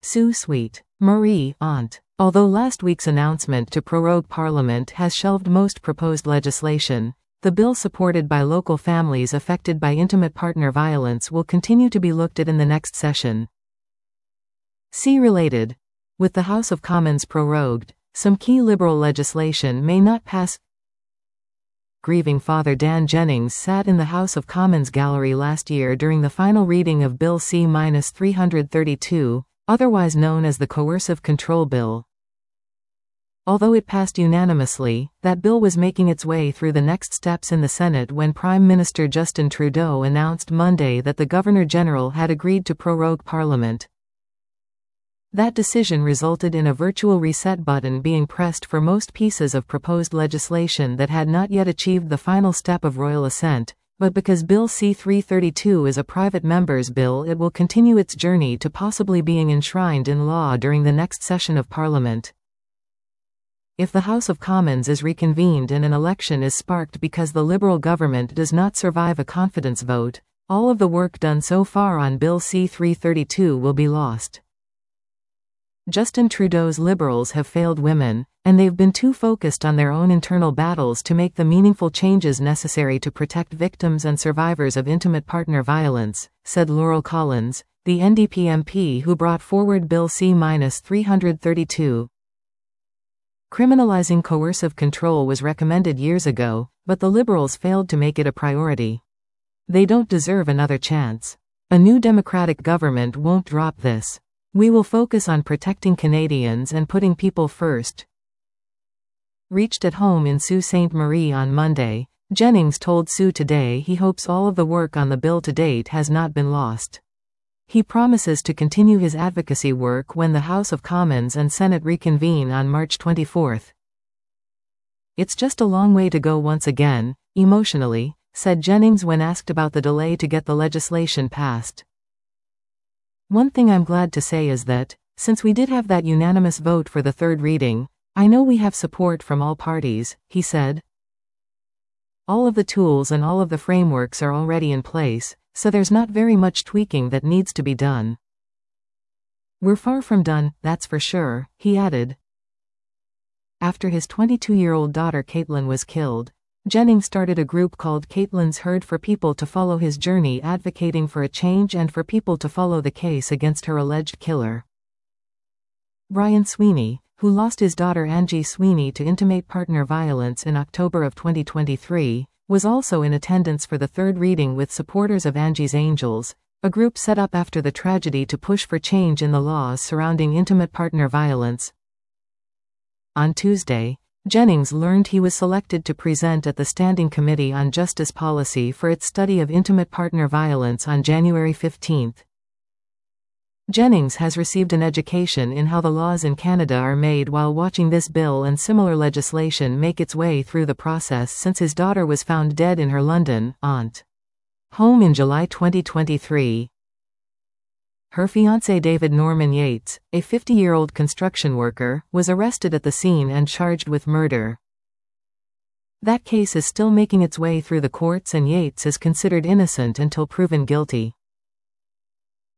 Sue Sweet Marie, aunt. Although last week's announcement to prorogue Parliament has shelved most proposed legislation, the bill supported by local families affected by intimate partner violence will continue to be looked at in the next session. See related. With the House of Commons prorogued, some key Liberal legislation may not pass. Grieving Father Dan Jennings sat in the House of Commons gallery last year during the final reading of Bill C-332, otherwise known as the Coercive Control Bill. Although it passed unanimously, that bill was making its way through the next steps in the Senate when Prime Minister Justin Trudeau announced Monday that the Governor-General had agreed to prorogue Parliament. That decision resulted in a virtual reset button being pressed for most pieces of proposed legislation that had not yet achieved the final step of royal assent, but because Bill C-332 is a private member's bill, it will continue its journey to possibly being enshrined in law during the next session of Parliament. If the House of Commons is reconvened and an election is sparked because the Liberal government does not survive a confidence vote, all of the work done so far on Bill C-332 will be lost. Justin Trudeau's Liberals have failed women, and they've been too focused on their own internal battles to make the meaningful changes necessary to protect victims and survivors of intimate partner violence, said Laurel Collins, the NDP MP who brought forward Bill C-332. Criminalizing coercive control was recommended years ago, but the Liberals failed to make it a priority. They don't deserve another chance. A new Democratic government won't drop this. We will focus on protecting Canadians and putting people first. Reached at home in Sault Ste. Marie on Monday, Jennings told Sue Today he hopes all of the work on the bill to date has not been lost. He promises to continue his advocacy work when the House of Commons and Senate reconvene on March 24. It's just a long way to go once again, emotionally, said Jennings when asked about the delay to get the legislation passed. One thing I'm glad to say is that, since we did have that unanimous vote for the third reading, I know we have support from all parties, he said. All of the tools and all of the frameworks are already in place, so there's not very much tweaking that needs to be done. We're far from done, that's for sure, he added. After his 22-year-old daughter Caitlin was killed, Jennings started a group called Caitlin's Herd for people to follow his journey, advocating for a change and for people to follow the case against her alleged killer. Brian Sweeney, who lost his daughter Angie Sweeney to intimate partner violence in October of 2023, was also in attendance for the third reading with supporters of Angie's Angels, a group set up after the tragedy to push for change in the laws surrounding intimate partner violence. On Tuesday, Jennings learned he was selected to present at the Standing Committee on Justice Policy for its study of intimate partner violence on January 15. Jennings has received an education in how the laws in Canada are made while watching this bill and similar legislation make its way through the process since his daughter was found dead in her London home in July 2023. Her fiancé David Norman Yates, a 50-year-old construction worker, was arrested at the scene and charged with murder. That case is still making its way through the courts and Yates is considered innocent until proven guilty.